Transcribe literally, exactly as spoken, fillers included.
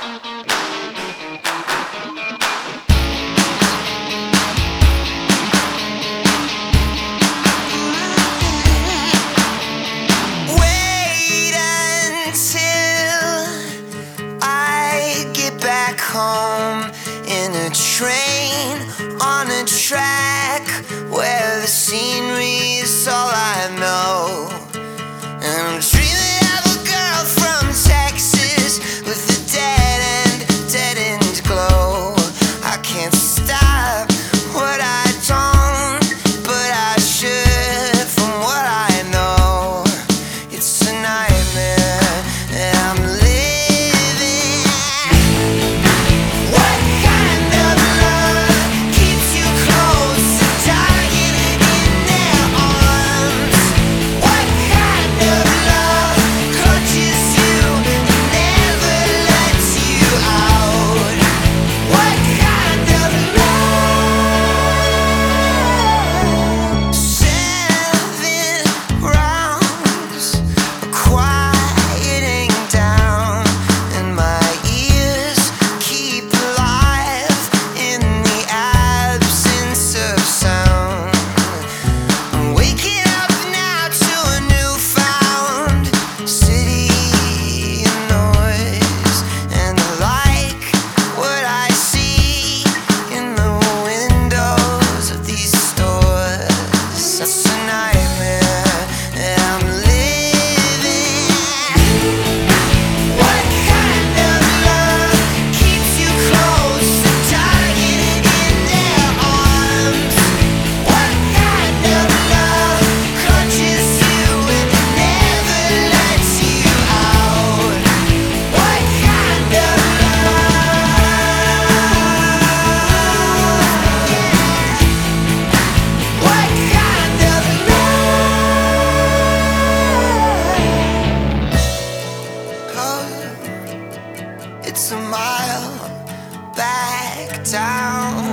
Wait until I get back home in a train on a track where the scenery is all I know. And I'm dreaming of a girl from Texas with a dead end, dead end glow. I can't stop what I don't, but I should from what I know. It's a nightmare that I'm living. What kind of love keeps you close and dying in their arms? What kind of love clutches you and never lets you out? What kind of love? Seven rounds are quieting down, and my ears keep alive in the absence of sound. I'm waking up now to a newfound city of noise, and I like what I see in the windows of these stores. That's a nightmare that I'm living. What kind of love keeps you close and dying in their arms? What kind of love clutches you and never lets you out? What kind of love? What kind of love? 'Cause it's a mile back down.